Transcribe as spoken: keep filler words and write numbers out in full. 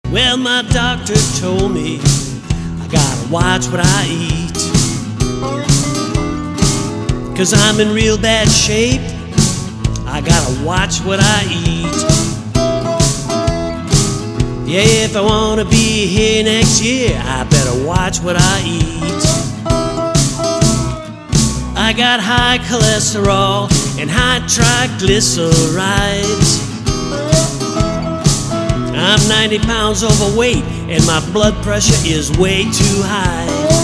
Well, my doctor told me I gotta watch what I eat, 'cause I'm in real bad shape. I gotta watch what I eat. Yeah, if I wanna be here next year, I better watch what I eat. I got high cholesterol and high triglycerides. I'm ninety pounds overweight and my blood pressure is way too high.